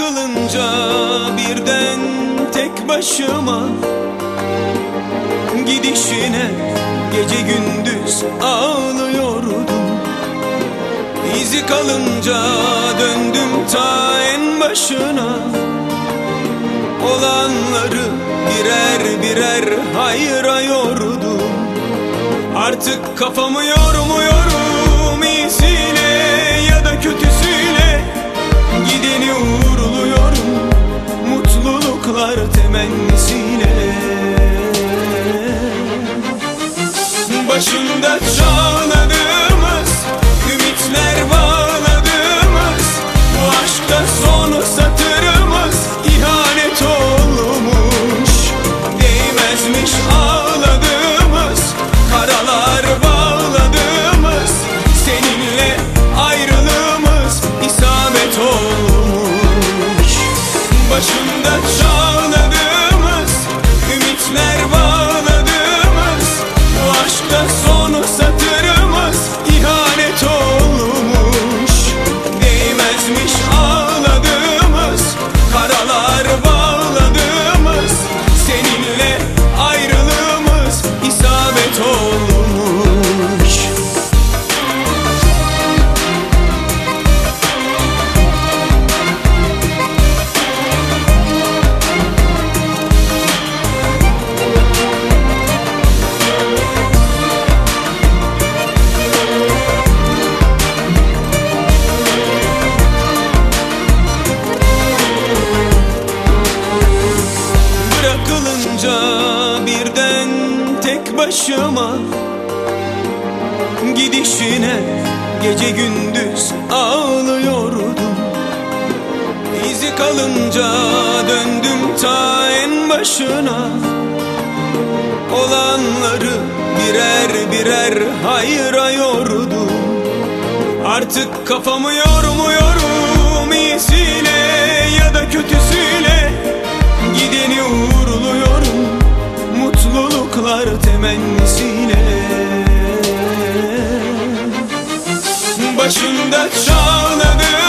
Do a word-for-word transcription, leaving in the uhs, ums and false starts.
Bırakılınca birden tek başıma, gidişine gece gündüz ağlıyordum. İzi kalınca döndüm ta en başına, olanları birer birer hayrayordum. Artık kafamı yormuyorum, iyisiyle ya da kötüsüyle gideni uğurluyorum, mutluluklar temennisiyle. Başında çağladığımız, ümitler bağladığımız, bu aşkta son satırımız ihanet olmuş. Değmezmiş ağladığımız, karalar bağladığımız, seninle ayrılığımız isabet olmuş. Başında çağladığımız, ümitler bağladığımız, bu aşkta son satırımız ihanet olmuş. Değmezmiş ağladığımız, karalar bağladığımız, seninle ayrılığımız isabet olmuş. Bırakılınca birden tek başıma, gidişine gece gündüz ağlıyordum. İzi kalınca döndüm ta en başına, olanları birer birer hayrayordum. Artık kafamı yormuyorum, iyisiyle ya da kötüsüyle gideni uğurluyorum, mutluluklar temennisiyle. Başında çağladım